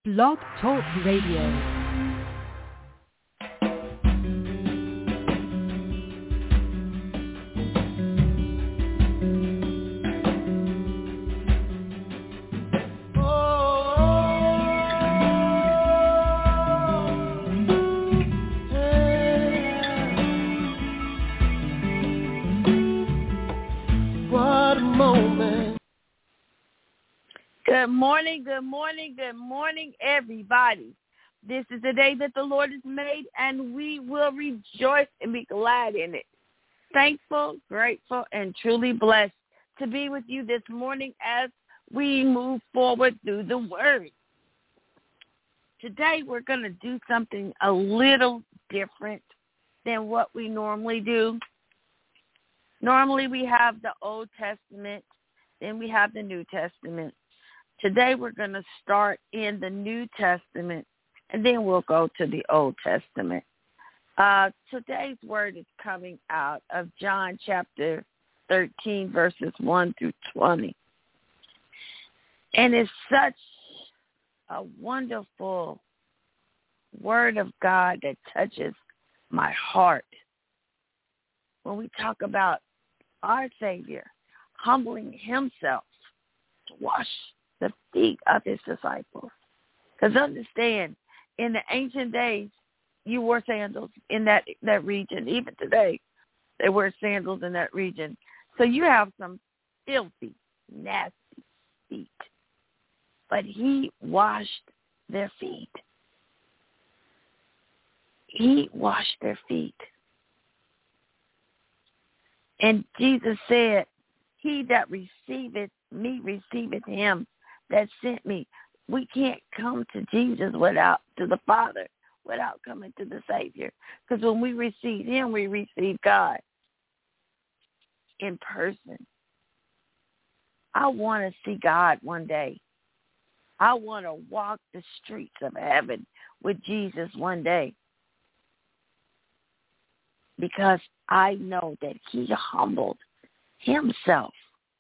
Blog Talk Radio. Good morning, everybody. This is the day that the Lord has made, and we will rejoice and be glad in it. Thankful, grateful, and truly blessed to be with you this morning as we move forward through the Word. Today, we're going to do something a little different than what we normally do. Normally, we have the Old Testament, then we have the New Testament. Today we're going to start in the New Testament, and then we'll go to the Old Testament. Today's word is coming out of John chapter 13, verses 1 through 20. And it's such a wonderful word of God that touches my heart. When we talk about our Savior humbling himself to wash the feet of his disciples. Because understand, in the ancient days, you wore sandals in that region. Even today, they wear sandals in that region. So you have some filthy, nasty feet. But he washed their feet. He washed their feet. And Jesus said, he that receiveth me receiveth him that sent me. We can't come to Jesus to the Father without coming to the Savior. Because when we receive him, we receive God in person. I want to see God one day. I want to walk the streets of heaven with Jesus one day. Because I know that he humbled himself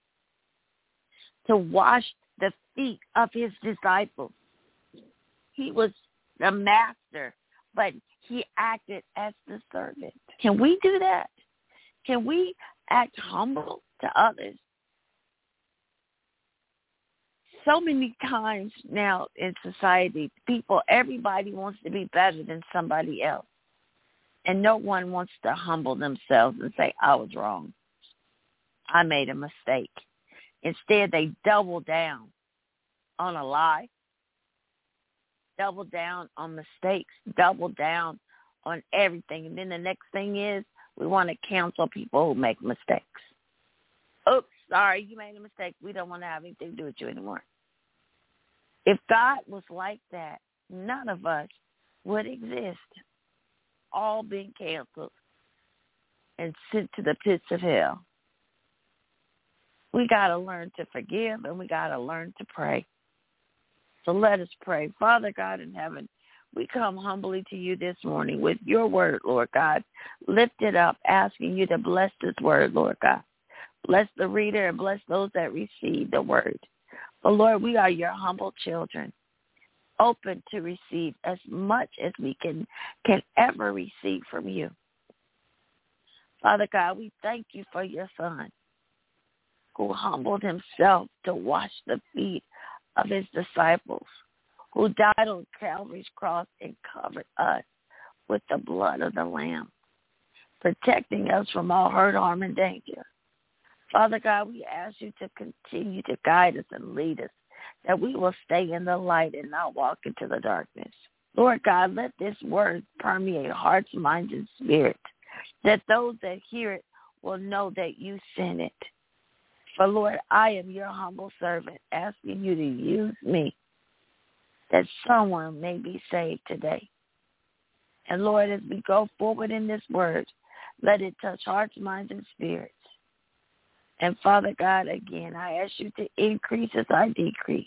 to wash the feet of his disciples. He was the master, but he acted as the servant. Can we do that? Can we act humble to others? So many times now in society, everybody wants to be better than somebody else. And no one wants to humble themselves and say, I was wrong. I made a mistake. Instead, they double down on a lie, double down on mistakes, double down on everything. And then the next thing is we want to counsel people who make mistakes. Oops, sorry, you made a mistake. We don't want to have anything to do with you anymore. If God was like that, none of us would exist. All being canceled and sent to the pits of hell. We got to learn to forgive, and we got to learn to pray. So let us pray. Father God in heaven, we come humbly to you this morning with your word, Lord God. Lift it up, asking you to bless this word, Lord God. Bless the reader and bless those that receive the word. But Lord, we are your humble children, open to receive as much as we can ever receive from you. Father God, we thank you for your son, who humbled himself to wash the feet of his disciples, who died on Calvary's cross and covered us with the blood of the Lamb, protecting us from all hurt, harm, and danger. Father God, we ask you to continue to guide us and lead us, that we will stay in the light and not walk into the darkness. Lord God, let this word permeate hearts, minds, and spirits, that those that hear it will know that you sent it. For Lord, I am your humble servant, asking you to use me, that someone may be saved today. And Lord, as we go forward in this word, let it touch hearts, minds, and spirits. And Father God, again, I ask you to increase as I decrease.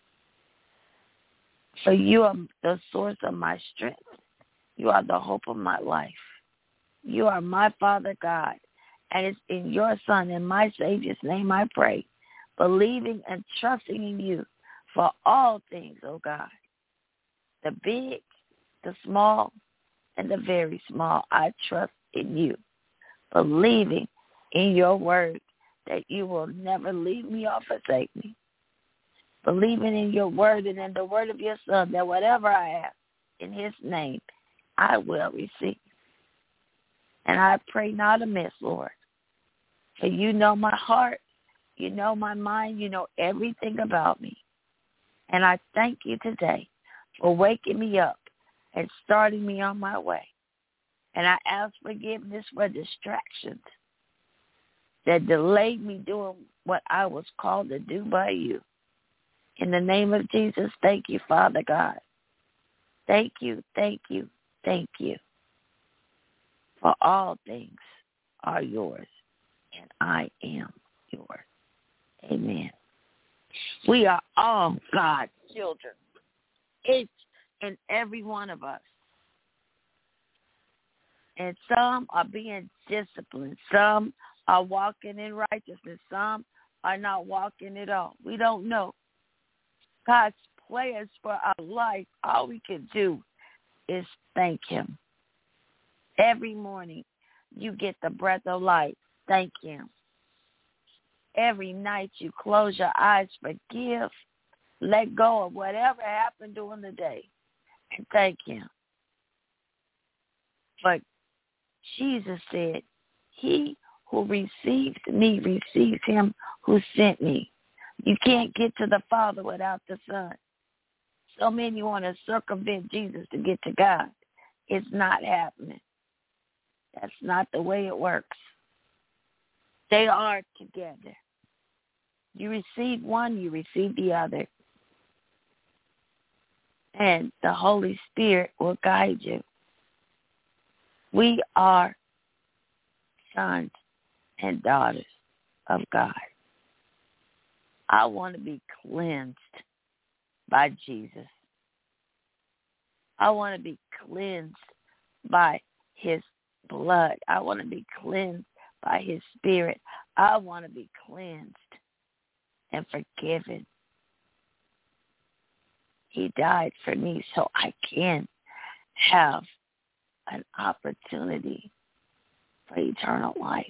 For you are the source of my strength. You are the hope of my life. You are my Father God. And it's in your Son and my Savior's name I pray, believing and trusting in you for all things, oh God. the big, the small, and the very small. I trust in you, believing in your word that you will never leave me or forsake me. Believing in your word and in the word of your son that whatever I ask in his name, I will receive. And I pray not amiss, Lord, for you know my heart, you know my mind, you know everything about me. And I thank you today for waking me up and starting me on my way. And I ask forgiveness for distractions that delayed me doing what I was called to do by you. In the name of Jesus, thank you, Father God. Thank you, thank you, thank you. For all things are yours, and I am yours. Amen. We are all God's children, each and every one of us. And some are being disciplined. Some are walking in righteousness. Some are not walking at all. We don't know. God's plans for our life, all we can do is thank him. Every morning you get the breath of life. Thank him. Every night you close your eyes, forgive, let go of whatever happened during the day, and thank him. But Jesus said, he who receives me receives him who sent me. You can't get to the Father without the Son. So many want to circumvent Jesus to get to God. It's not happening. That's not the way it works. They are together. You receive one, you receive the other. And the Holy Spirit will guide you. We are sons and daughters of God. I want to be cleansed by Jesus. I want to be cleansed by his blood. I want to be cleansed by his spirit. I want to be cleansed and forgiven. He died for me so I can have an opportunity for eternal life.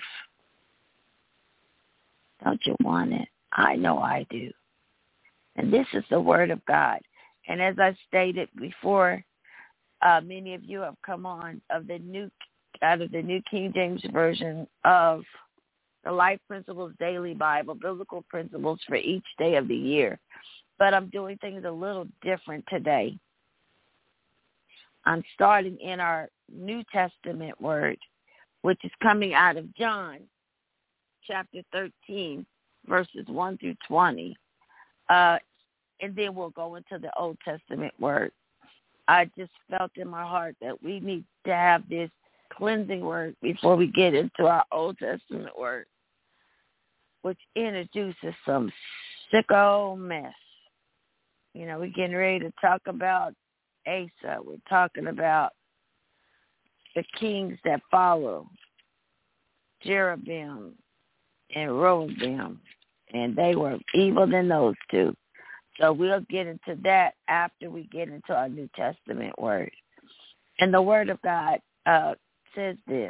Don't you want it? I know I do. And this is the word of God. And as I stated before, many of you have come on out of the New King James Version of the Life Principles Daily Bible, biblical principles for each day of the year. But I'm doing things a little different today. I'm starting in our New Testament word, which is coming out of John, chapter 13, verses 1 through 20. And then we'll go into the Old Testament word. I just felt in my heart that we need to have this cleansing word before we get into our Old Testament word, which introduces some sicko mess. You know, we're getting ready to talk about Asa. We're talking about the kings that follow, Jeroboam and Rehoboam, and they were evil than those two. So we'll get into that after we get into our New Testament word. And the word of God says this.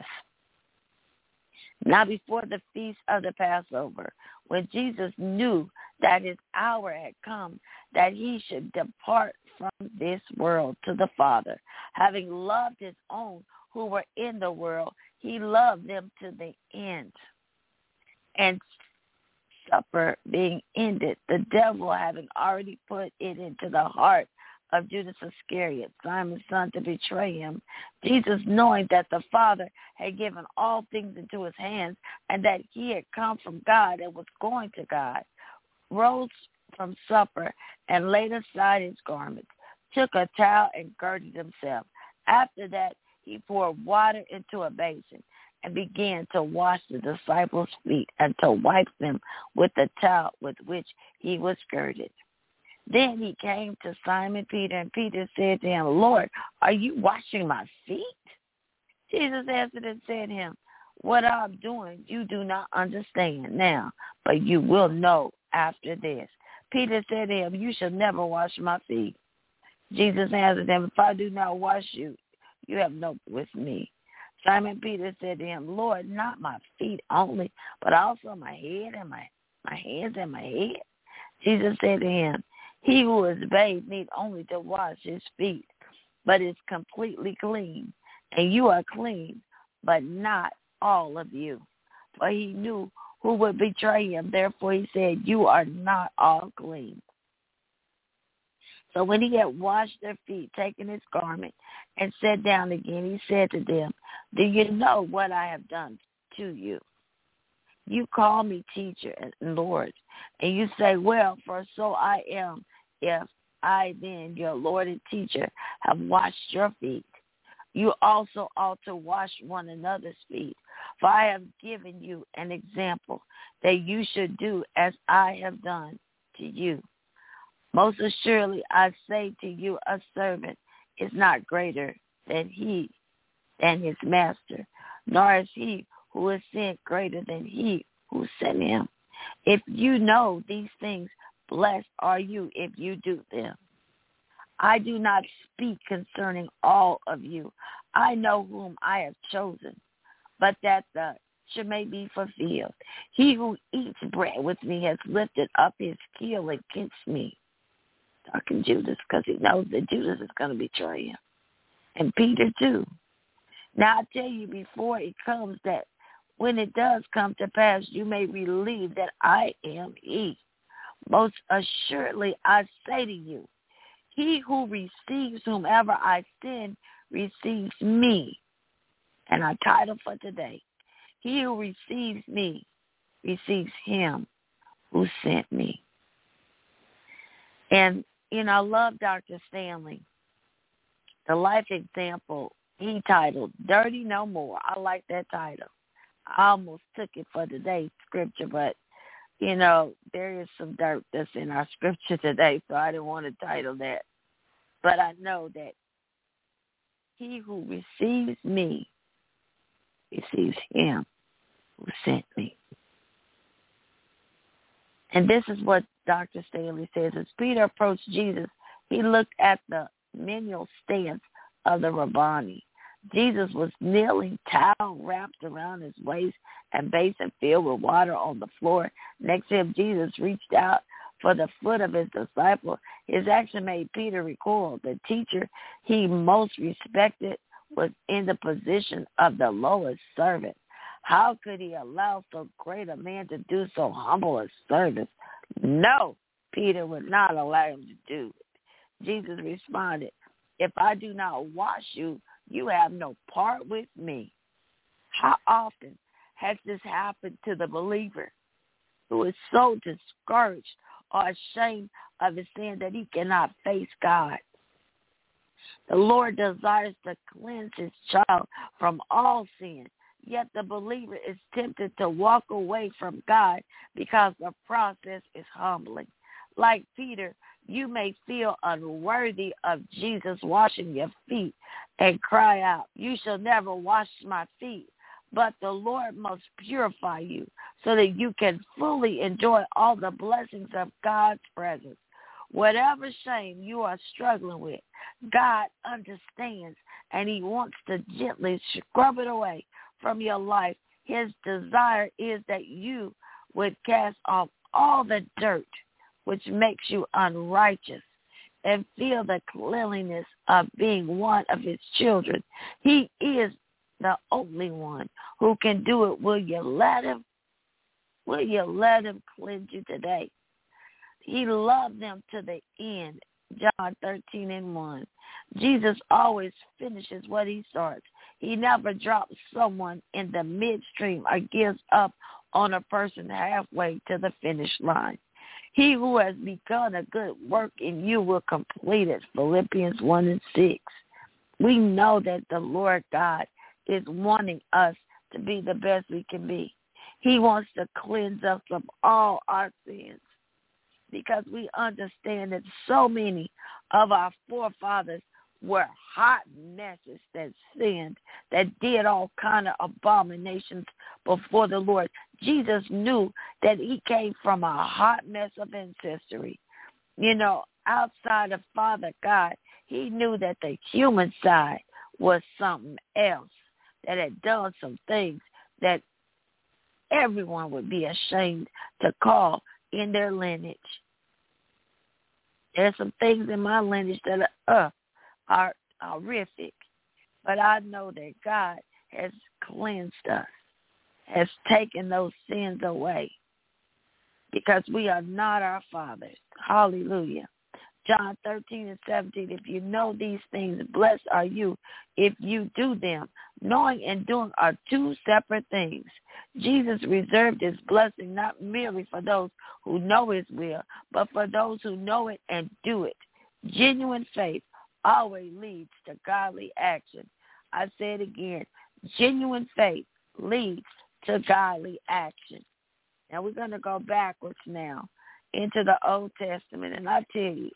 Now before the feast of the Passover, when Jesus knew that his hour had come, that he should depart from this world to the Father, having loved his own who were in the world, he loved them to the end. And supper being ended, the devil having already put it into the heart of Judas Iscariot, Simon's son, to betray him, Jesus, knowing that the Father had given all things into his hands and that he had come from God and was going to God, rose from supper and laid aside his garments, took a towel and girded himself. After that, he poured water into a basin and began to wash the disciples' feet and to wipe them with the towel with which he was girded. Then he came to Simon Peter, and Peter said to him, Lord, are you washing my feet? Jesus answered and said to him, what I'm doing you do not understand now, but you will know after this. Peter said to him, you shall never wash my feet. Jesus answered them, if I do not wash you, you have no with me. Simon Peter said to him, Lord, not my feet only, but also my head and my hands and my head. Jesus said to him, he who is bathed need only to wash his feet, but is completely clean. And you are clean, but not all of you. For he knew who would betray him. Therefore he said, you are not all clean. So when he had washed their feet, taken his garment, and sat down again, he said to them, do you know what I have done to you? You call me teacher and Lord, and you say, well, for so I am, if I then, your Lord and teacher, have washed your feet. You also ought to wash one another's feet. For I have given you an example that you should do as I have done to you. Most assuredly, I say to you, a servant is not greater than his master, nor is he who is sent greater than he who sent him. If you know these things, blessed are you if you do them. I do not speak concerning all of you. I know whom I have chosen, but that the should may be fulfilled. He who eats bread with me has lifted up his heel against me. Talking Judas, because he knows that Judas is going to betray him. And Peter too. Now I tell you before it comes, that when it does come to pass, you may believe that I am he. Most assuredly I say to you, he who receives whomever I send receives me. And our title for today, he who receives me receives him who sent me. And, I love Dr. Stanley. The life example he titled, Dirty No More. I like that title. I almost took it for today's scripture, but, there is some dirt that's in our scripture today, so I didn't want to title that. But I know that he who receives me receives him who sent me. And this is what Dr. Stanley says. As Peter approached Jesus, he looked at the menial stance of the Rabboni. Jesus was kneeling, towel wrapped around his waist and basin filled with water on the floor. Next to him, Jesus reached out for the foot of his disciple. His action made Peter recoil. The teacher he most respected was in the position of the lowest servant. How could he allow so great a man to do so humble a service? No, Peter would not allow him to do it. Jesus responded, if I do not wash you, you have no part with me. How often has this happened to the believer who is so discouraged or ashamed of his sin that he cannot face God? The Lord desires to cleanse his child from all sin, yet the believer is tempted to walk away from God because the process is humbling. Like Peter, you may feel unworthy of Jesus washing your feet and cry out, you shall never wash my feet. But the Lord must purify you so that you can fully enjoy all the blessings of God's presence. Whatever shame you are struggling with, God understands, and he wants to gently scrub it away from your life. His desire is that you would cast off all the dirt which makes you unrighteous and feel the cleanliness of being one of his children. He is the only one who can do it. Will you let him? Will you let him cleanse you today? He loved them to the end. John 13:1. Jesus always finishes what he starts. He never drops someone in the midstream or gives up on a person halfway to the finish line. He who has begun a good work in you will complete it. Philippians 1:6. We know that the Lord God is wanting us to be the best we can be. He wants to cleanse us from all our sins, because we understand that so many of our forefathers were hot messes that sinned, that did all kind of abominations before the Lord. Jesus knew that he came from a hot mess of ancestry. Outside of Father God, He knew that the human side was something else, that had done some things that everyone would be ashamed to call in their lineage. There's some things in my lineage that are horrific, but I know that God has cleansed us, has taken those sins away, because we are not our fathers. Hallelujah. John 13:17, if you know these things, blessed are you if you do them. Knowing and doing are two separate things. Jesus reserved his blessing not merely for those who know his will, but for those who know it and do it. Genuine faith always leads to godly action. I say it again. Genuine faith leads to godly action. Now we're going to go backwards now into the Old Testament, and I tell you,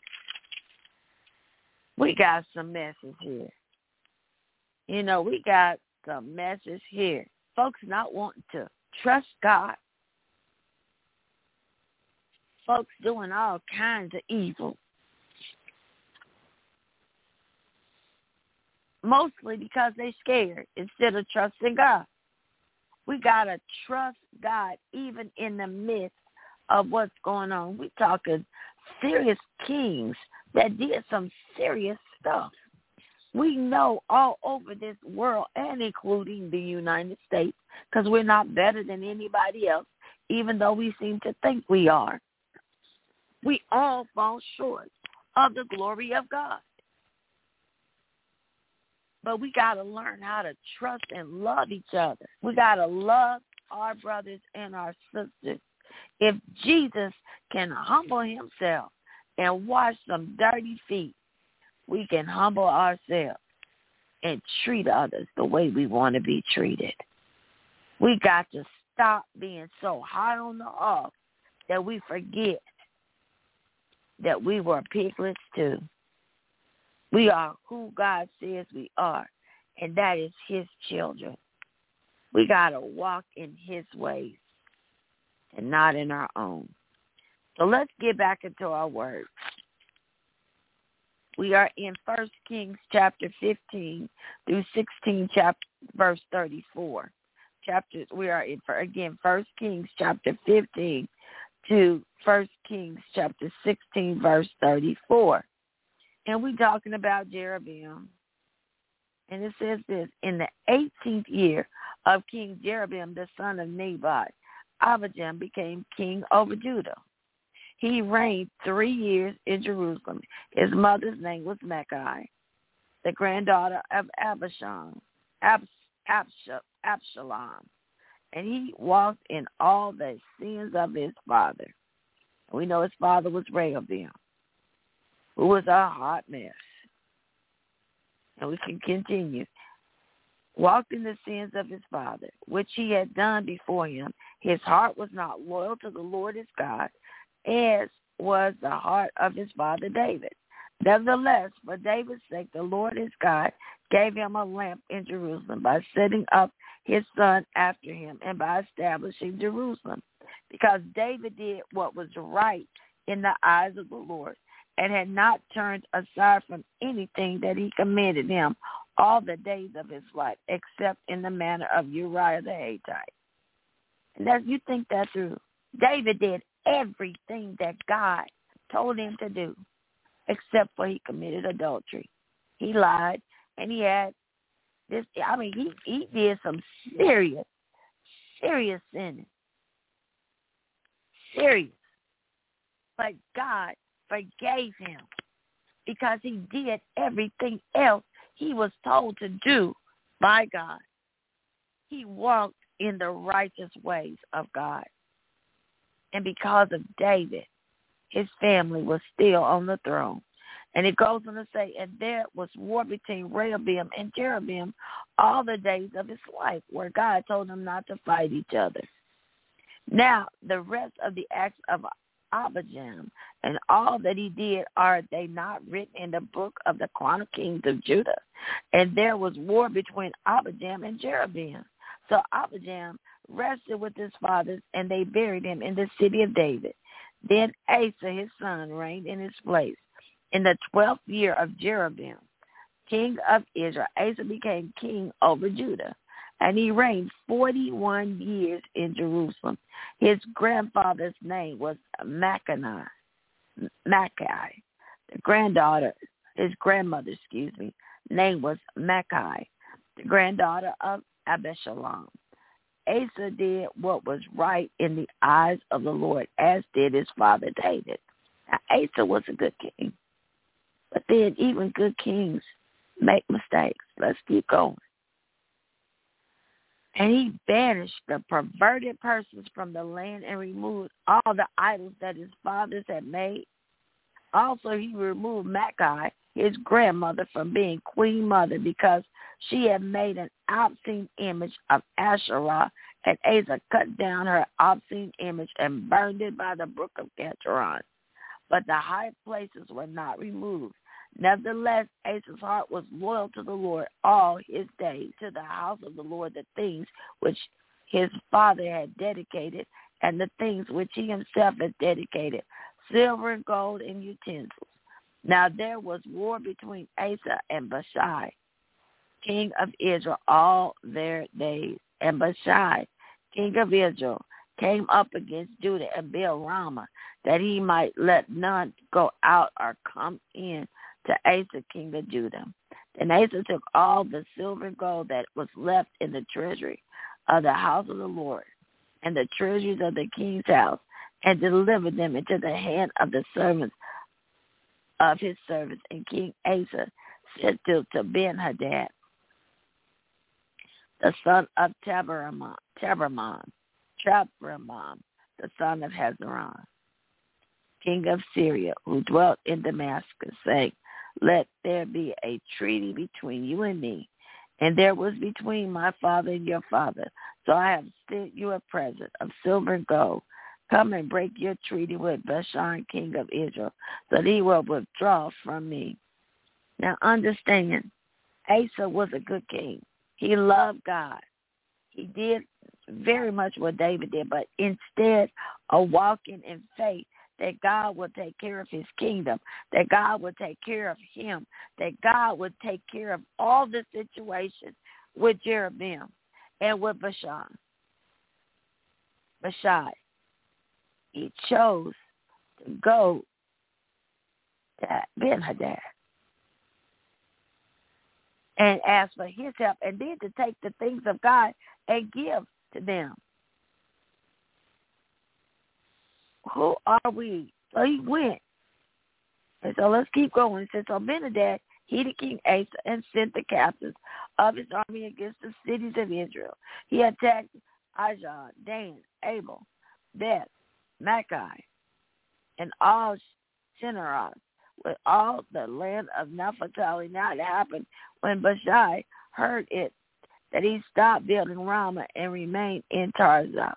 we got some messes here. You know, we got some messes here. Folks not wanting to trust God. Folks doing all kinds of evil. Mostly because they're scared instead of trusting God. We got to trust God even in the midst of what's going on. We're talking serious kings that did some serious stuff. We know all over this world, and including the United States, because we're not better than anybody else, even though we seem to think we are. We all fall short of the glory of God. But we got to learn how to trust and love each other. We got to love our brothers and our sisters. If Jesus can humble himself and wash some dirty feet, we can humble ourselves and treat others the way we want to be treated. We got to stop being so high on the hog that we forget that we were piglets too. We are who God says we are, and that is his children. We got to walk in his ways and not in our own. So let's get back into our word. We are in 1 Kings chapter 15 through 16, verse 34. We are in, again, 1 Kings chapter 15 to 1 Kings chapter 16, verse 34. And we're talking about Jeroboam. And it says this: in the 18th year of King Jeroboam, the son of Nebat, Abijam became king over Judah. He reigned 3 years in Jerusalem. His mother's name was Micah, the granddaughter of Absalom. And he walked in all the sins of his father. We know his father was Rehoboam, who was a hot mess. And we can continue. Walked in the sins of his father, which he had done before him. His heart was not loyal to the Lord his God, as was the heart of his father David. Nevertheless, for David's sake, the Lord his God gave him a lamp in Jerusalem by setting up his son after him and by establishing Jerusalem, because David did what was right in the eyes of the Lord and had not turned aside from anything that he commanded him all the days of his life, except in the manner of Uriah the Hittite. And as you think that through, David did everything that God told him to do, except for he committed adultery. He lied, and he had this, he did some serious sinning. Serious. But God forgave him because he did everything else he was told to do by God. He walked in the righteous ways of God. And because of David, his family was still on the throne. And it goes on to say, and there was war between Rehoboam and Jeroboam all the days of his life, where God told him not to fight each other. Now, the rest of the acts of Abijam and all that he did, are they not written in the book of the Chronicles of Kings of Judah? And there was war between Abijam and Jeroboam. So Abijam rested with his fathers, and they buried him in the city of David. Then Asa, his son, reigned in his place. In the 12th year of Jeroboam, king of Israel, Asa became king over Judah, and he reigned 41 years in Jerusalem. His grandfather's name was Machai. His grandmother's name was Machai, the granddaughter of Abishalom. Asa did what was right in the eyes of the Lord, as did his father David. Now, Asa was a good king, but then even good kings make mistakes. Let's keep going. And he banished the perverted persons from the land and removed all the idols that his fathers had made. Also, he removed Machai, his grandmother, from being queen mother because she had made an obscene image of Asherah, and Asa cut down her obscene image and burned it by the brook of Kidron. But the high places were not removed. Nevertheless, Asa's heart was loyal to the Lord all his days, to the house of the Lord, the things which his father had dedicated, and the things which he himself had dedicated, silver and gold and utensils. Now there was war between Asa and Baasha, king of Israel, all their days. And Baasha, king of Israel, came up against Judah and built Ramah, that he might let none go out or come in to Asa, king of Judah. Then Asa took all the silver and gold that was left in the treasury of the house of the Lord and the treasuries of the king's house, and delivered them into the hand of the servants of his servants. And King Asa said to Ben-Hadad, the son of Tabramon, the son of Hazaron, king of Syria, who dwelt in Damascus, saying, let there be a treaty between you and me, and there was between my father and your father. So I have sent you a present of silver and gold. Come and break your treaty with Baasha, king of Israel, so that he will withdraw from me. Now understand, Asa was a good king. He loved God. He did very much what David did, but instead of walking in faith, that God would take care of his kingdom, that God would take care of him, that God would take care of all the situations with Jeroboam and with Baasha. He chose to go to Ben-Hadad and ask for his help, and then to take the things of God and give to them. Who are we? So he went. And so let's keep going. It says, so Ben-Hadad heeded King Asa and sent the captains of his army against the cities of Israel. He attacked Ajah, Dan, Abel, Beth, Machai, and all Shineroth, with all the land of Naphtali. Now it happened when Baasha heard it, that he stopped building Ramah and remained in Tirzah.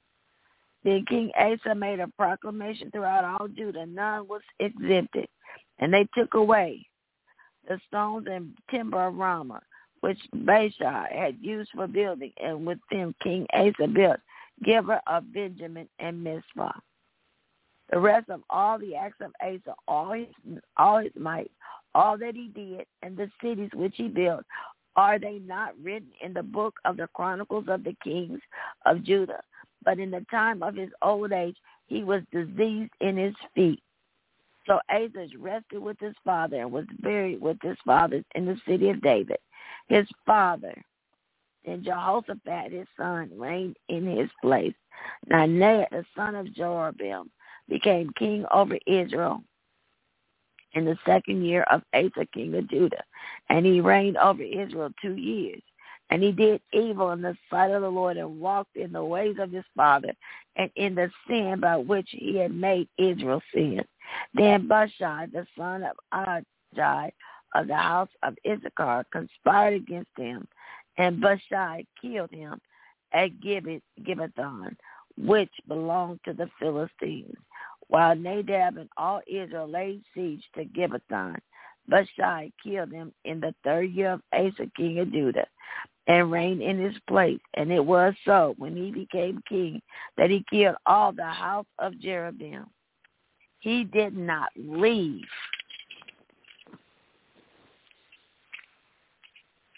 Then King Asa made a proclamation throughout all Judah. None was exempted. And they took away the stones and timber of Ramah, which Baasha had used for building, and with them King Asa built Gibeah of Benjamin and Mizpah. The rest of all the acts of Asa, all his might, all that he did, and the cities which he built, are they not written in the book of the Chronicles of the Kings of Judah? But in the time of his old age, he was diseased in his feet. So Asa rested with his father and was buried with his fathers in the city of David, his father. Then Jehoshaphat, his son, reigned in his place. Now Nair, the son of Jeroboam, became king over Israel in the second year of Asa, king of Judah. And he reigned over Israel 2 years. And he did evil in the sight of the Lord and walked in the ways of his father and in the sin by which he had made Israel sin. Then Baasha, the son of Ajah of the house of Issachar, conspired against him, and Baasha killed him at Gibbethon, which belonged to the Philistines, while Nadab and all Israel laid siege to Gibbethon. Baasha killed him in the 3rd year of Asa, king of Judah, and reigned in his place. And it was so, when he became king, that he killed all the house of Jeroboam. He did not leave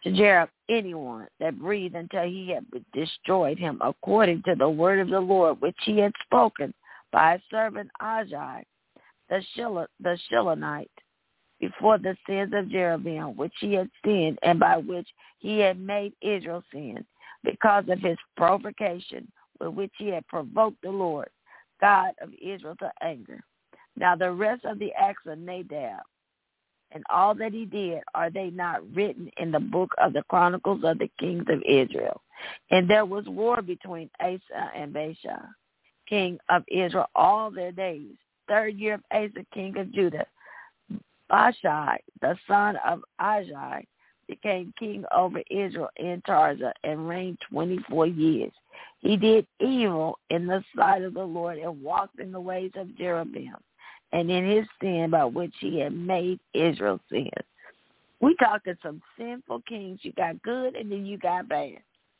to Jeroboam anyone that breathed until he had destroyed him, according to the word of the Lord, which he had spoken by his servant Ahijah the Shilonite, before the sins of Jeroboam, which he had sinned, and by which he had made Israel sin, because of his provocation with which he had provoked the Lord, God of Israel, to anger. Now the rest of the acts of Nadab, and all that he did, are they not written in the book of the Chronicles of the kings of Israel? And there was war between Asa and Baasha, king of Israel, all their days. 3rd year of Asa, king of Judah, Baasha, the son of Ahijah, became king over Israel in Tirzah and reigned 24 years. He did evil in the sight of the Lord and walked in the ways of Jeroboam and in his sin by which he had made Israel sin. We talking some sinful kings. You got good and then you got bad.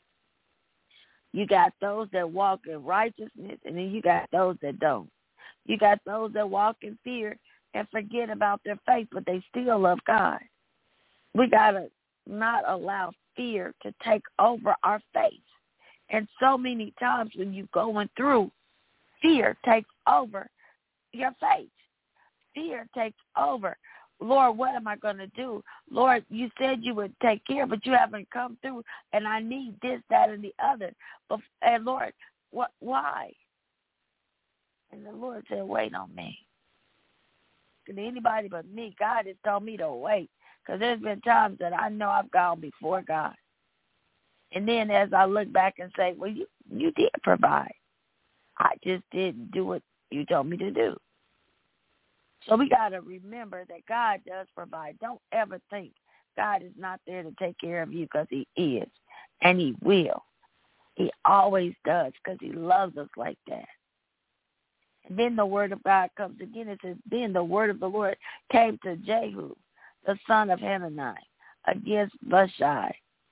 You got those that walk in righteousness and then you got those that don't. You got those that walk in fear and forget about their faith, but they still love God. We got to not allow fear to take over our faith. And so many times when you're going through, fear takes over your faith. Fear takes over. Lord, what am I going to do? Lord, you said you would take care, but you haven't come through, and I need this, that, and the other. And Lord, why? And the Lord said, wait on me. And anybody but me, God has told me to wait, because there's been times that I know I've gone before God. And then as I look back and say, well, you did provide. I just didn't do what you told me to do. So we got to remember that God does provide. Don't ever think God is not there to take care of you, because he is, and he will. He always does, because he loves us like that. And then the word of God comes again. It says, then the word of the Lord came to Jehu, the son of Hanani, against Baasha,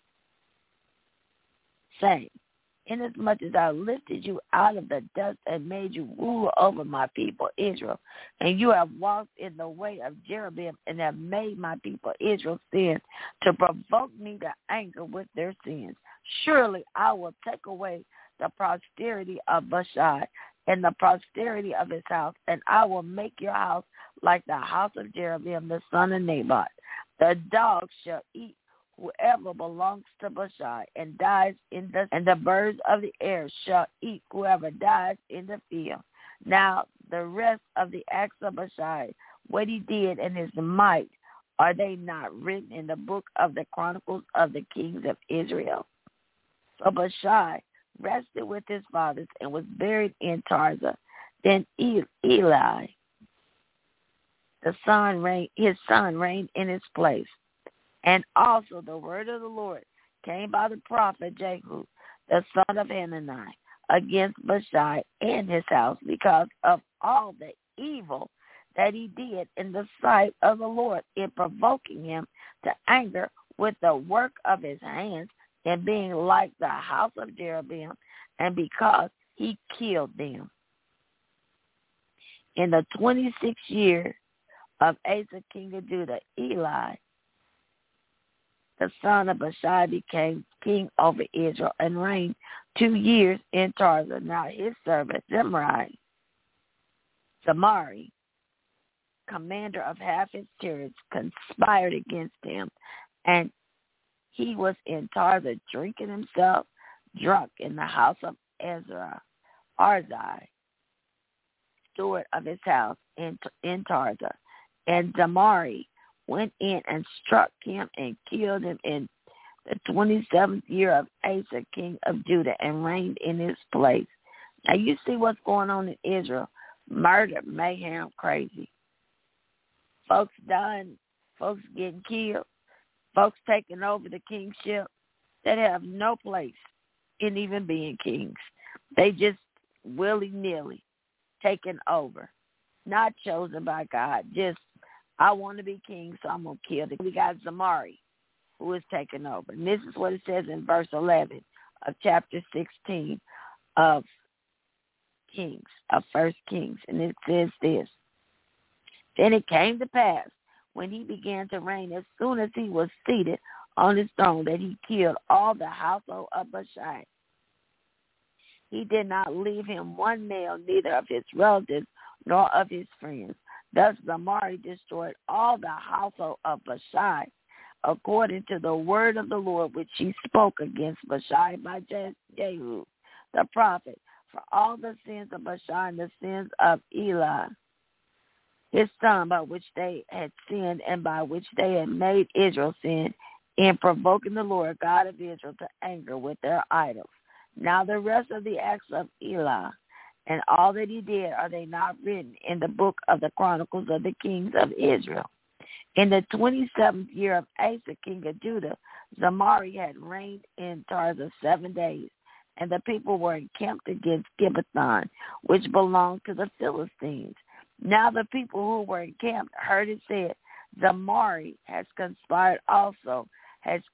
saying, inasmuch as I lifted you out of the dust and made you ruler over my people Israel, and you have walked in the way of Jeroboam and have made my people Israel sin to provoke me to anger with their sins, surely I will take away the posterity of Baasha and the posterity of his house, and I will make your house like the house of Jeroboam the son of Nebat. The dogs shall eat whoever belongs to Baasha and dies in the, and the birds of the air shall eat whoever dies in the field. Now the rest of the acts of Baasha, what he did and his might, are they not written in the book of the Chronicles of the kings of Israel? So Baasha rested with his fathers and was buried in Tirzah. Then Eli, his son reigned in his place. And also the word of the Lord came by the prophet Jehu, the son of Hanani, against Baasha and his house, because of all the evil that he did in the sight of the Lord, in provoking him to anger with the work of his hands, and being like the house of Jeroboam, and because he killed them. In the 26th year of Asa, king of Judah, Eli, the son of Baasha, became king over Israel and reigned 2 years in Tirzah. Now his servant Zimri, commander of half his chariots, conspired against him, and he was in Tirzah drinking himself drunk in the house of Arzai, steward of his house in Tirzah. And Zimri went in and struck him and killed him in the 27th year of Asa, king of Judah, and reigned in his place. Now you see what's going on in Israel. Murder, mayhem, crazy. Folks dying, folks getting killed, folks taking over the kingship that have no place in even being kings. They just willy-nilly taken over, not chosen by God. Just, I want to be king, so I'm going to kill them. We got Zimri, who is taking over. And this is what it says in verse 11 of chapter 16 of Kings, of 1 Kings. And it says this: Then it came to pass, when he began to reign, as soon as he was seated on his throne that he killed all the household of Bathsheba. He did not leave him one male, neither of his relatives nor of his friends. Thus Zimri destroyed all the household of Bathsheba, according to the word of the Lord which he spoke against Bathsheba by Jehu the prophet, for all the sins of Bathsheba and the sins of Elah, his son, by which they had sinned and by which they had made Israel sin, in provoking the Lord God of Israel to anger with their idols. Now the rest of the acts of Elah and all that he did, are they not written in the book of the Chronicles of the Kings of Israel? In the 27th year of Asa, king of Judah, Zimri had reigned in Tirzah 7 days, and the people were encamped against Gibbethon, which belonged to the Philistines. Now the people who were encamped heard it said, Zimri has conspired also, has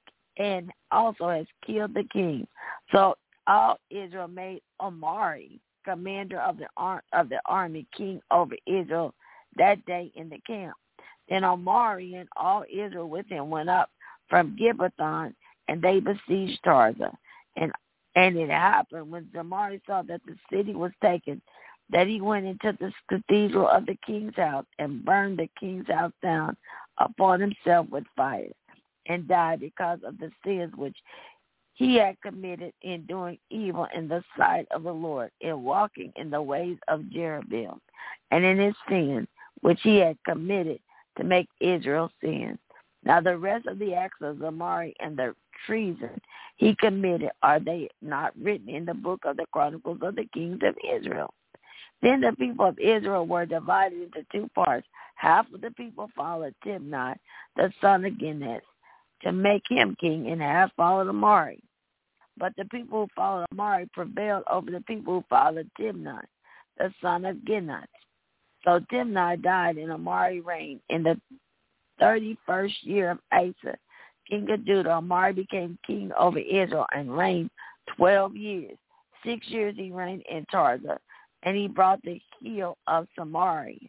killed the king. So all Israel made Omri commander of the army, king over Israel that day in the camp. Then Omri and all Israel with him went up from Gibbethon, and they besieged Tirzah. And it happened when Zimri saw that the city was taken, that he went into the cathedral of the king's house and burned the king's house down upon himself with fire, and died because of the sins which he had committed in doing evil in the sight of the Lord, in walking in the ways of Jeroboam, and in his sin which he had committed to make Israel sin. Now the rest of the acts of Zimri and the treason he committed, are they not written in the book of the Chronicles of the Kings of Israel? Then the people of Israel were divided into two parts. Half of the people followed Timnah, the son of Ginesh, to make him king, and half followed Omri. But the people who followed Omri prevailed over the people who followed Timnah, the son of Ginesh. So Timnah died, and Omri reigned. In the 31st year of Asa, king of Judah, Omri became king over Israel and reigned 12 years. 6 years he reigned in Tirzah, and he brought the hill of Samaria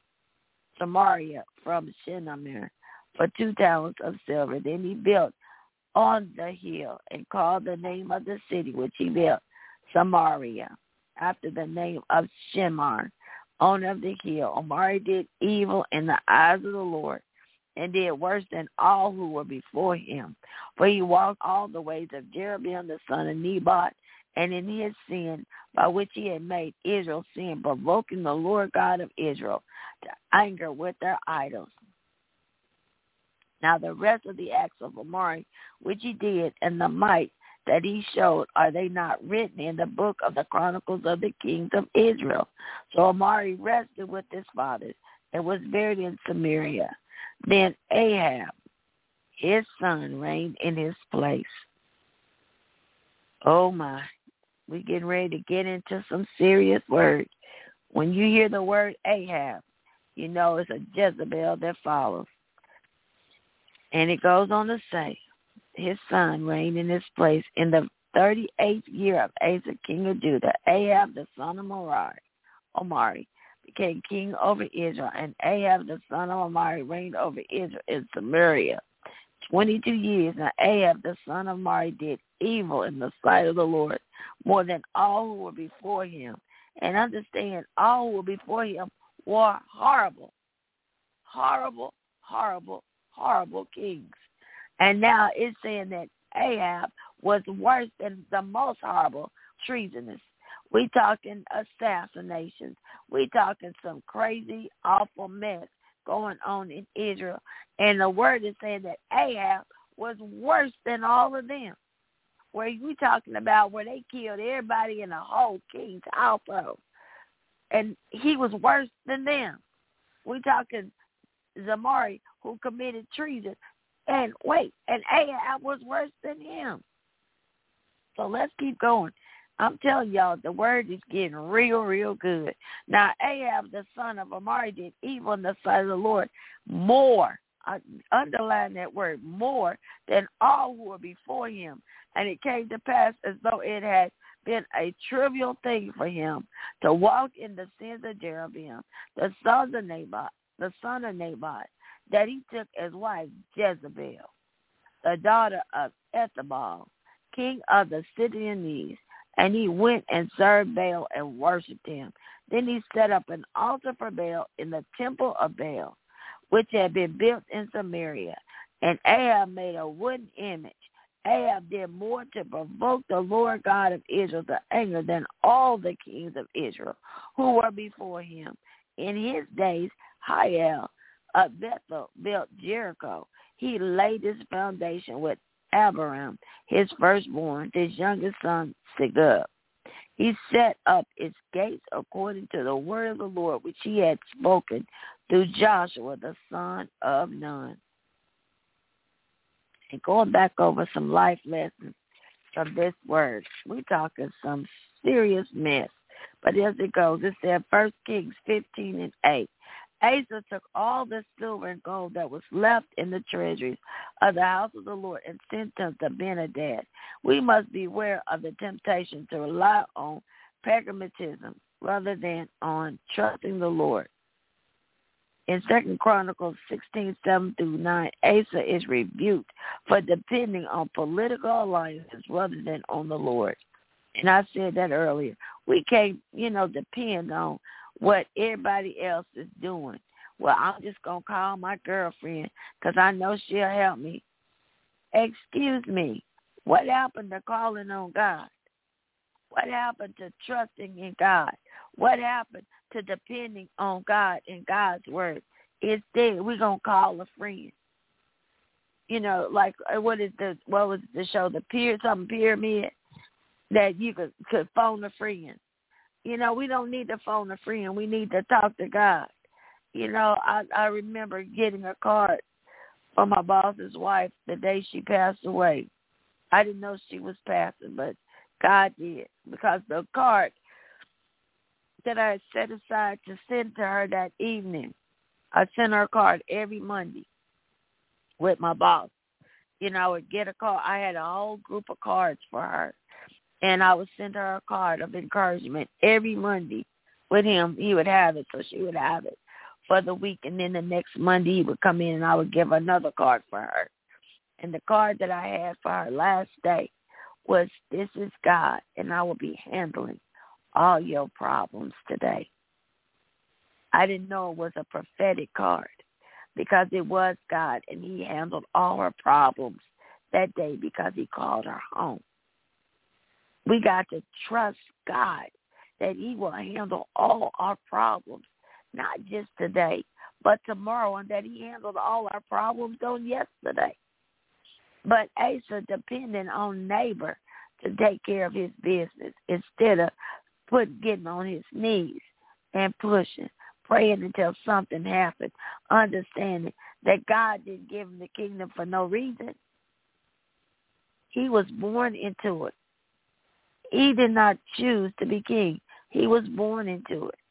from Shinar for 2 talents of silver. Then he built on the hill and called the name of the city which he built Samaria, after the name of Shimar, owner of the hill. Omri did evil in the eyes of the Lord, and did worse than all who were before him. For he walked all the ways of Jeroboam the son of Nebat, and in his sin by which he had made Israel sin, provoking the Lord God of Israel to anger with their idols. Now the rest of the acts of Omri which he did, and the might that he showed, are they not written in the book of the Chronicles of the Kings of Israel? So Omri rested with his fathers and was buried in Samaria. Then Ahab, his son, reigned in his place. Oh my, we getting ready to get into some serious words. When you hear the word Ahab, you know it's a Jezebel that follows. And it goes on to say, his son reigned in his place in the 38th year of Asa, king of Judah. Ahab, the son of Omri, became king over Israel, and Ahab, the son of Omri, reigned over Israel in Samaria 22 years. Now Ahab, the son of Omri, did evil in the sight of the Lord more than all who were before him. And understand, all who were before him were horrible kings. And now it's saying that Ahab was worse than the most horrible, treasonous. We talking assassinations. We talking some crazy, awful mess going on in Israel. And the word is saying that Ahab was worse than all of them. Where we talking about where they killed everybody in the whole king's household. And he was worse than them. We talking Zimri, who committed treason. And Ahab was worse than him. So let's keep going. I'm telling y'all, the word is getting real, real good. Now, Ahab, the son of Omri, did evil in the sight of the Lord more. I underline that word, more than all who were before him. And it came to pass as though it had been a trivial thing for him to walk in the sins of Jeroboam, the son of Nebat, that he took as wife Jezebel, the daughter of Ethabal, king of the Sidonians, and he went and served Baal and worshipped him. Then he set up an altar for Baal in the temple of Baal, which had been built in Samaria. And Ahab made a wooden image. Ahab did more to provoke the Lord God of Israel to anger than all the kings of Israel who were before him. In his days, Hiel of Bethel built Jericho. He laid his foundation with Abiram, his firstborn, his youngest son, Segub. He set up its gates according to the word of the Lord, which he had spoken through Joshua, the son of Nun. And going back over some life lessons from this word, we're talking some serious mess. But as it goes, it said 1 Kings 15:8. Asa took all the silver and gold that was left in the treasuries of the house of the Lord and sent them to Ben-Hadad. We must beware of the temptation to rely on pragmatism rather than on trusting the Lord. In 2 Chronicles 16:7-9, Asa is rebuked for depending on political alliances rather than on the Lord. And I said that earlier. We can't, depend on what everybody else is doing. Well, I'm just going to call my girlfriend because I know she'll help me. Excuse me. What happened to calling on God? What happened to trusting in God? What happened to depending on God and God's word? Instead, we're going to call a friend. Like what was the show? Something pyramid that you could phone a friend. We don't need to phone a friend. We need to talk to God. I remember getting a card from my boss's wife the day she passed away. I didn't know she was passing, but God did, because the card that I had set aside to send to her that evening, I sent her a card every Monday with my boss. I would get a card. I had a whole group of cards for her. And I would send her a card of encouragement every Monday with him. He would have it, so she would have it for the week. And then the next Monday he would come in and I would give another card for her. And the card that I had for her last day was, "This is God, and I will be handling all your problems today." I didn't know it was a prophetic card because it was God, and he handled all her problems that day because he called her home. We got to trust God that he will handle all our problems, not just today, but tomorrow, and that he handled all our problems on yesterday. But Asa depended on neighbor to take care of his business instead of getting on his knees and pushing, praying until something happened, understanding that God didn't give him the kingdom for no reason. He was born into it. He did not choose to be king. He was born into it.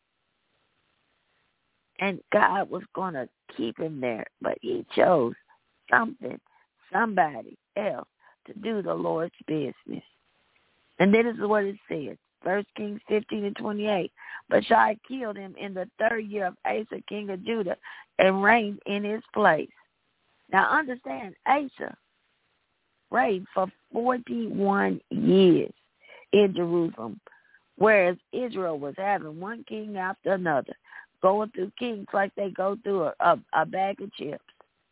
And God was going to keep him there, but he chose somebody else to do the Lord's business. And this is what it says, 1 Kings 15:28. Baasha killed him in the 3rd year of Asa, king of Judah, and reigned in his place. Now understand, Asa reigned for 41 years in Jerusalem, whereas Israel was having one king after another, going through kings like they go through a bag of chips.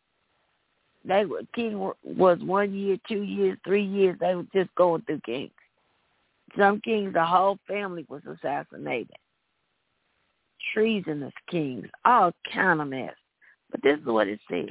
King was 1 year, 2 years, 3 years. They were just going through kings. Some kings, the whole family was assassinated. Treasonous kings, all kind of mess. But this is what it said.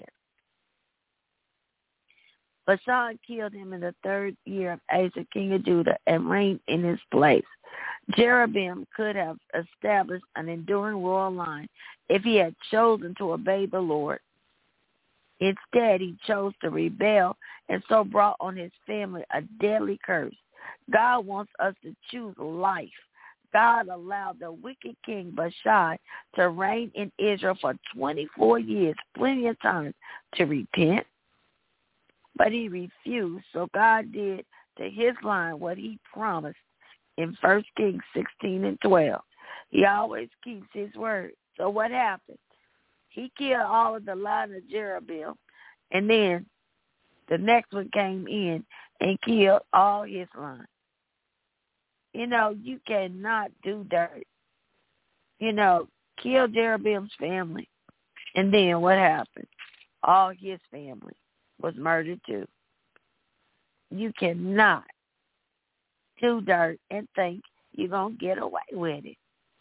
Baasha killed him in the 3rd year of Asa, king of Judah, and reigned in his place. Jeroboam could have established an enduring royal line if he had chosen to obey the Lord. Instead, he chose to rebel and so brought on his family a deadly curse. God wants us to choose life. God allowed the wicked king Baasha to reign in Israel for 24 years, plenty of time to repent. But he refused, so God did to his line what he promised in 1 Kings 16:12. He always keeps his word. So what happened? He killed all of the line of Jeroboam, and then The next one came in and killed all his line. You know, you cannot do dirt. You know, kill Jeroboam's family. And then what happened? All his family was murdered too. You cannot do dirt and think you're going to get away with it.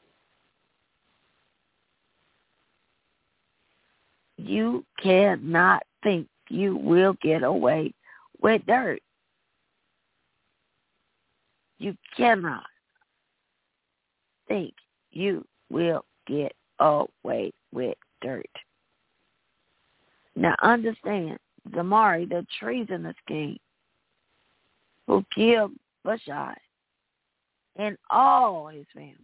You cannot think you will get away with dirt. You cannot think you will get away with dirt. Now understand, Zimri, the treasonous king, who killed Bashai and all his family.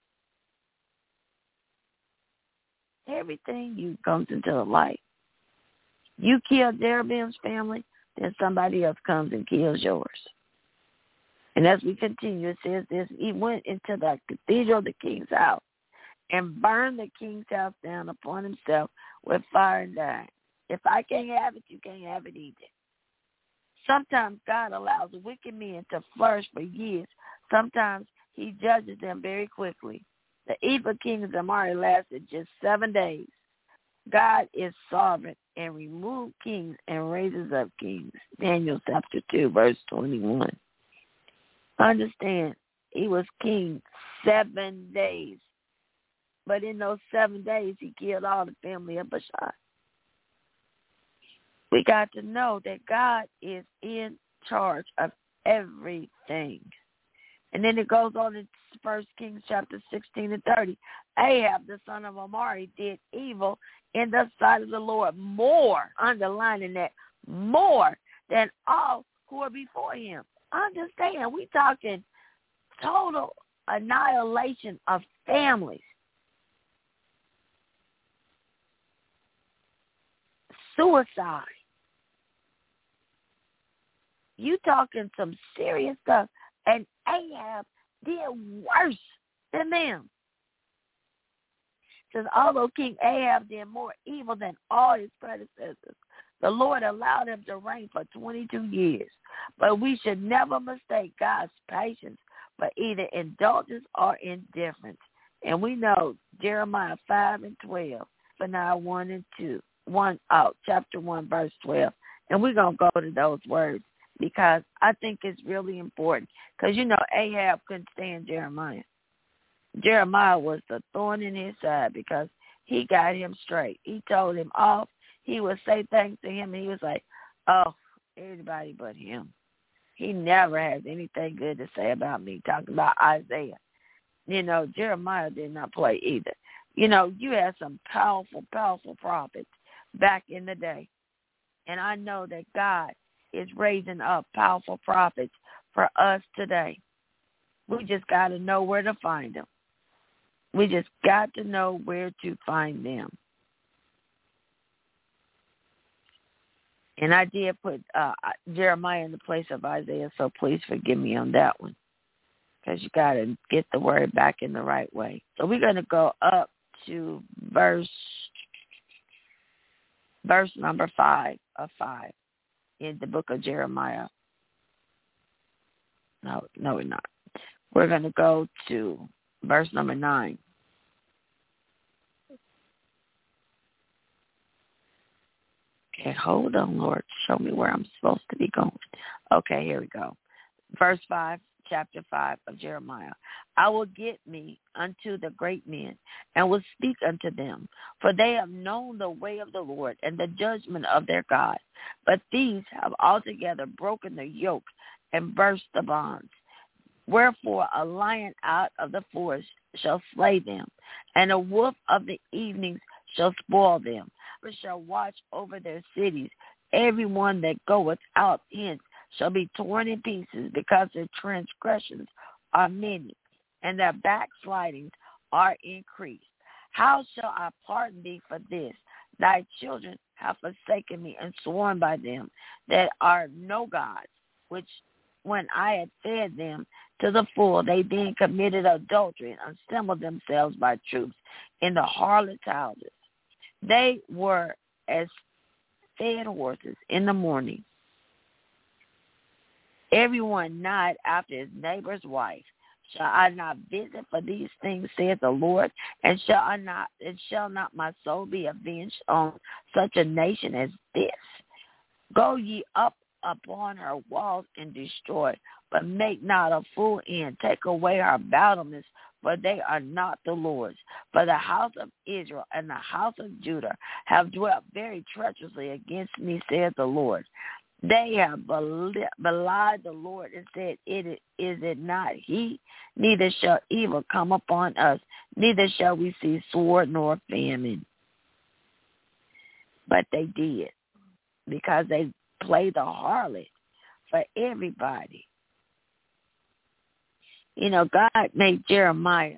Everything you comes into the light. You kill Jeroboam's family, then somebody else comes and kills yours. And as we continue, it says this: he went into the cathedral of the king's house and burned the king's house down upon himself with fire and died. If I can't have it, you can't have it either. Sometimes God allows wicked men to flourish for years. Sometimes he judges them very quickly. The evil king of Zimri lasted just 7 days. God is sovereign and removes kings and raises up kings. Daniel chapter 2, verse 21. Understand, he was king 7 days. But in those 7 days, he killed all the family of Bashai. We got to know that God is in charge of everything. And then it goes on in 1 Kings chapter 16 and 30. Ahab, the son of Omri, did evil in the sight of the Lord more, underlining that, more than all who were before him. Understand, we talking total annihilation of families. Suicide. You talking some serious stuff. And Ahab did worse than them. It says, although King Ahab did more evil than all his predecessors, the Lord allowed him to reign for 22 years. But we should never mistake God's patience for either indulgence or indifference. And we know Jeremiah 5 and 12, but now 1 and 2. Chapter 1, verse 12. And we're going to go to those words because I think it's really important. Because, you know, Ahab couldn't stand Jeremiah. Jeremiah was the thorn in his side because he got him straight. He told him off. He would say things to him, and he was like, oh, everybody but him. He never has anything good to say about me, talking about Isaiah. You know, Jeremiah did not play either. You know, you had some powerful, powerful prophets back in the day. And I know that God is raising up powerful prophets for us today. We just got to know where to find them. We just got to know where to find them. And I did put Jeremiah in the place of Isaiah, so please forgive me on that one. Because you got to get the word back in the right way. So we're going to go up to verse number 5 of 5 in the book of Jeremiah. No, we're not. We're going to go to verse number 9. Okay, hold on, Lord. Show me where I'm supposed to be going. Okay, here we go. Verse 5, chapter 5 of Jeremiah. I will get me unto the great men and will speak unto them, for they have known the way of the Lord and the judgment of their God. But these have altogether broken the yoke and burst the bonds. Wherefore a lion out of the forest shall slay them, and a wolf of the evenings shall spoil them. For shall watch over their cities. Every one that goeth out hence shall be torn in pieces, because their transgressions are many, and their backslidings are increased. How shall I pardon thee for this? Thy children have forsaken me and sworn by them that are no gods, which when I had fed them to the full, they then committed adultery and assembled themselves by troops in the harlots' houses. They were as fed horses in the morning, Everyone not after his neighbor's wife. Shall I not visit for these things, saith the Lord? And shall not my soul be avenged on such a nation as this? Go ye up upon her walls and destroy, but make not a full end. Take away her battlements, for they are not the Lord's. For the house of Israel and the house of Judah have dwelt very treacherously against me, saith the Lord. They have belied the Lord and said, is it not he? Neither shall evil come upon us, neither shall we see sword nor famine. But they did, because they played the harlot for everybody. You know, God made Jeremiah.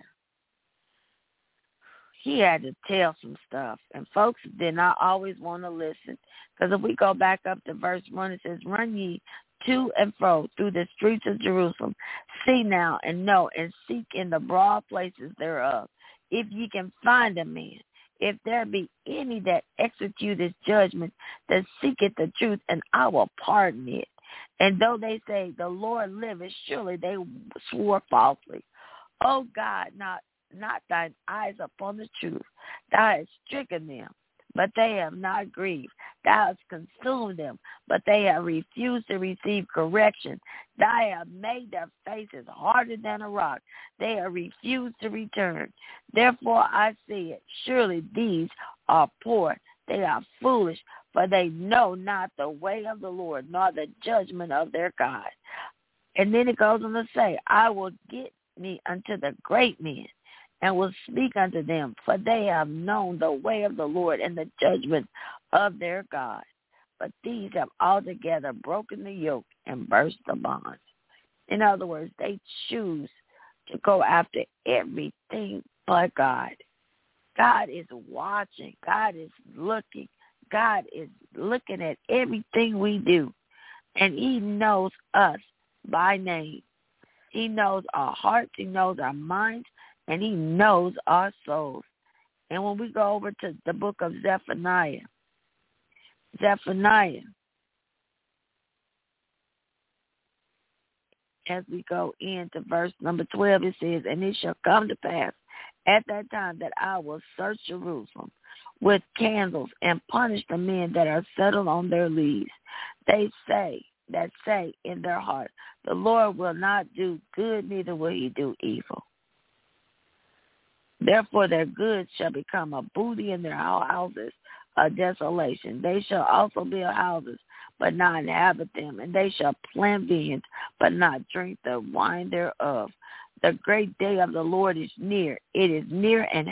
He had to tell some stuff, and folks did not always want to listen. Because if we go back up to verse 1, it says, run ye to and fro through the streets of Jerusalem. See now and know and seek in the broad places thereof, if ye can find a man. If there be any that execute his judgment, that seeketh the truth, and I will pardon it. And though they say, the Lord liveth, surely they swore falsely. O God, not thine eyes upon the truth. Thou hast stricken them, but they have not grieved. Thou hast consumed them, but they have refused to receive correction. Thou hast made their faces harder than a rock. They have refused to return. Therefore I say it, surely these are poor. They are foolish, for they know not the way of the Lord, nor the judgment of their God. And then it goes on to say, I will get me unto the great men, and will speak unto them, for they have known the way of the Lord and the judgment of their God. But these have altogether broken the yoke and burst the bonds. In other words, they choose to go after everything but God. God is watching. God is looking. God is looking at everything we do, and he knows us by name. He knows our hearts. He knows our minds. And he knows our souls. And when we go over to the book of Zephaniah, as we go into verse number 12, it says, and it shall come to pass at that time that I will search Jerusalem with candles and punish the men that are settled on their leaves. They say in their heart, the Lord will not do good, neither will he do evil. Therefore their goods shall become a booty, and their houses a desolation. They shall also build houses, but not inhabit them, and they shall plant vineyards, but not drink the wine thereof. The great day of the Lord is near. It is near and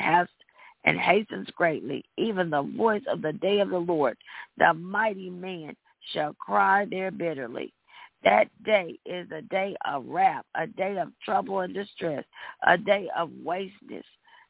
hastens greatly. Even the voice of the day of the Lord, the mighty man shall cry there bitterly. That day is a day of wrath, a day of trouble and distress, a day of wasteness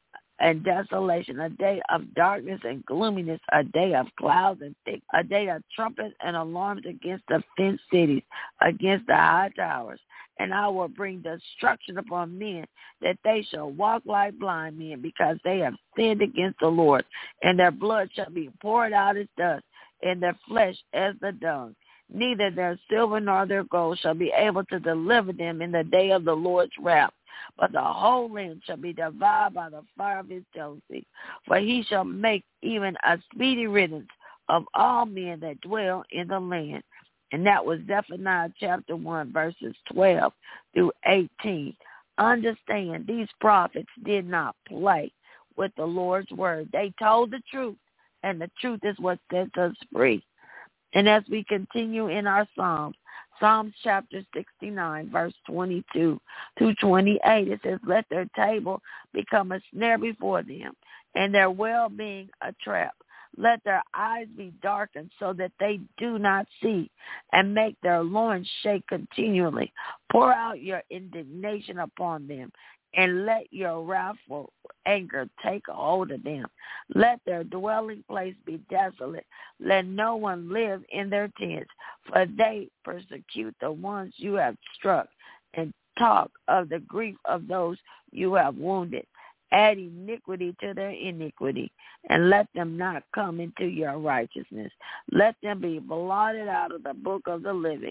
and desolation, a day of darkness and gloominess, a day of clouds and thick, a day of trumpets and alarms against the fenced cities, against the high towers. And I will bring destruction upon men, that they shall walk like blind men, because they have sinned against the Lord, and their blood shall be poured out as dust, and their flesh as the dung. Neither their silver nor their gold shall be able to deliver them in the day of the Lord's wrath. But the whole land shall be devoured by the fire of his jealousy. For he shall make even a speedy riddance of all men that dwell in the land. And that was Zephaniah chapter 1, verses 12 through 18. Understand, these prophets did not play with the Lord's word. They told the truth, and the truth is what sets us free. And as we continue in our Psalms chapter 69, verse 22 through 28, it says, let their table become a snare before them, and their well-being a trap. Let their eyes be darkened so that they do not see, and make their loins shake continually. Pour out your indignation upon them, and let your wrathful anger take hold of them. Let their dwelling place be desolate. Let no one live in their tents, for they persecute the ones you have struck, and talk of the grief of those you have wounded. Add iniquity to their iniquity, and let them not come into your righteousness. Let them be blotted out of the book of the living,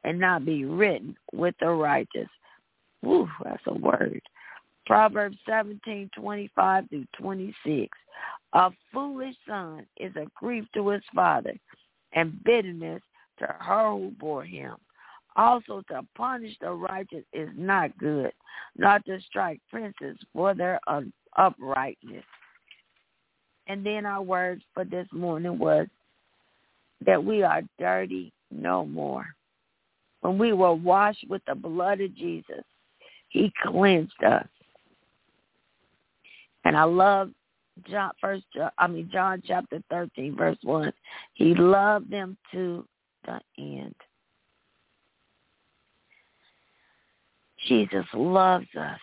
and not be written with the righteous. Woo, that's a word. Proverbs 17:25-26. A foolish son is a grief to his father, and bitterness to her who bore him. Also, to punish the righteous is not good, not to strike princes for their uprightness. And then our words for this morning was that we are dirty no more. When we were washed with the blood of Jesus, he cleansed us. And I love John chapter 13, verse 1. He loved them to the end. Jesus loves us.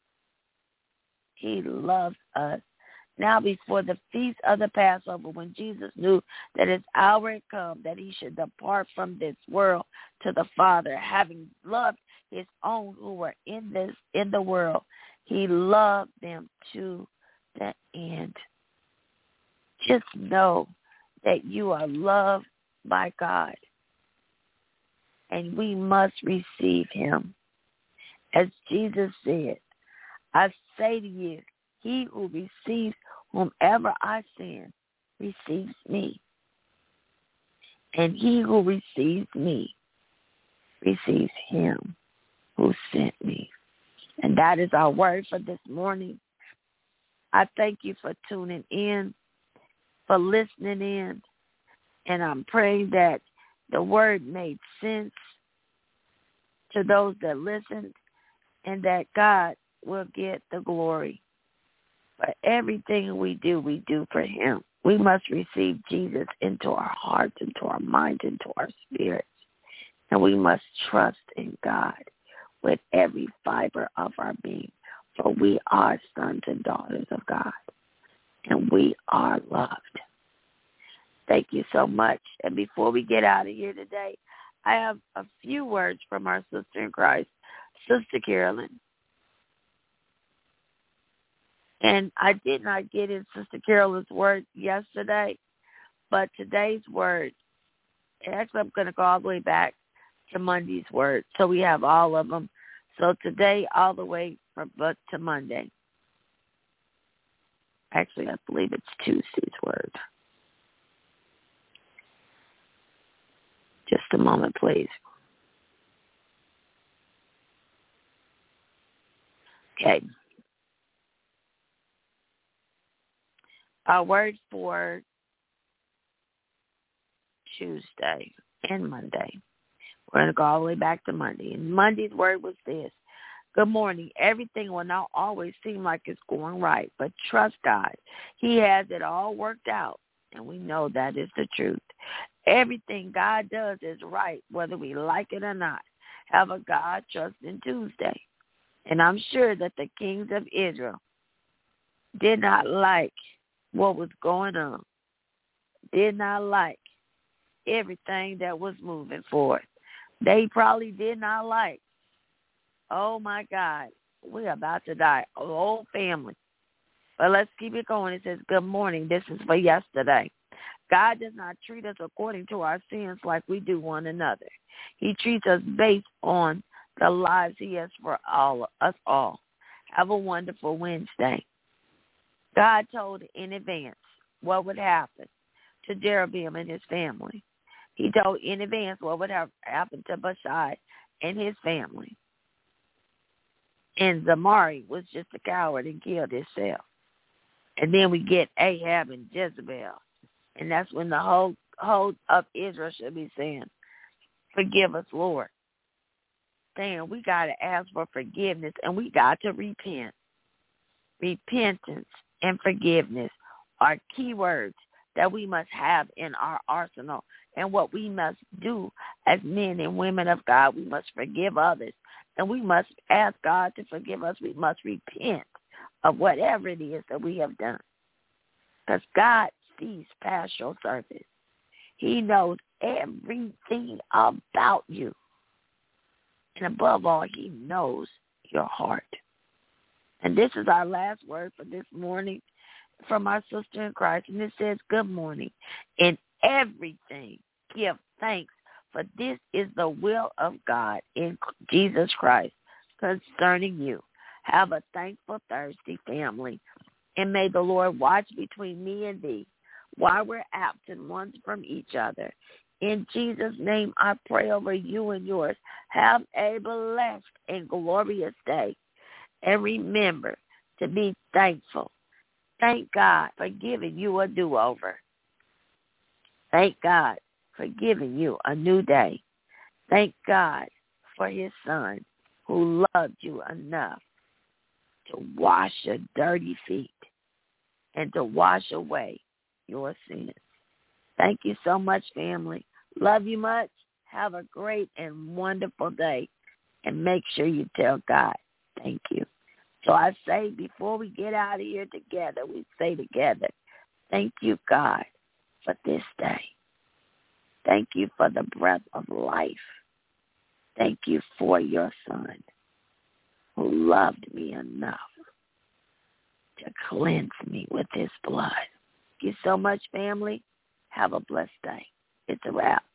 He loves us. Now before the feast of the Passover, when Jesus knew that his hour had come, that he should depart from this world to the Father, having loved his own who were in the world, he loved them to the end. Just know that you are loved by God, and we must receive him. As Jesus said, I say to you, he who receives whomever I send receives me, and he who receives me receives him who sent me. And that is our word for this morning. I thank you for tuning in, for listening in, and I'm praying that the word made sense to those that listened, and that God will get the glory. For everything we do for him. We must receive Jesus into our hearts, into our minds, into our spirits. And we must trust in God with every fiber of our being. For we are sons and daughters of God. And we are loved. Thank you so much. And before we get out of here today, I have a few words from our sister in Christ, Sister Carolyn. And I did not get in Sister Carolyn's word yesterday, but today's word, actually I'm going to go all the way back to Monday's word, so we have all of them. So today all the way to Monday. Actually, I believe it's Tuesday's word. Just a moment, please. Okay. Our word for Tuesday and Monday. We're going to go all the way back to Monday. And Monday's word was this. Good morning. Everything will not always seem like it's going right, but trust God. He has it all worked out, and we know that is the truth. Everything God does is right, whether we like it or not. Have a God-trusting Tuesday. And I'm sure that the kings of Israel did not like what was going on, did not like everything that was moving forward. They probably did not like, oh my God, we're about to die, a whole family. But let's keep it going. It says, good morning, this is for yesterday. God does not treat us according to our sins like we do one another. He treats us based on the lives he has for us all. Have a wonderful Wednesday. God told in advance what would happen to Jeroboam and his family. He told in advance what would have happened to Bashai and his family. And Zamari was just a coward and killed himself. And then we get Ahab and Jezebel. And that's when the whole of Israel should be saying, forgive us, Lord. Saying we got to ask for forgiveness and we got to repent. Repentance and forgiveness are key words that we must have in our arsenal. And what we must do as men and women of God, we must forgive others. And we must ask God to forgive us. We must repent of whatever it is that we have done. Because God sees past your surface. He knows everything about you. And above all, he knows your heart. And this is our last word for this morning from our sister in Christ. And it says, good morning. In everything, give thanks, for this is the will of God in Jesus Christ concerning you. Have a thankful Thursday, family, and may the Lord watch between me and thee while we're absent one from each other. In Jesus' name, I pray over you and yours. Have a blessed and glorious day. And remember to be thankful. Thank God for giving you a do-over. Thank God for giving you a new day. Thank God for his son who loved you enough to wash your dirty feet and to wash away your sins. Thank you so much, family. Love you much. Have a great and wonderful day. And make sure you tell God, thank you. So I say before we get out of here together, we say together, thank you, God, for this day. Thank you for the breath of life. Thank you for your son who loved me enough to cleanse me with his blood. Thank you so much, family. Have a blessed day. It's a wrap.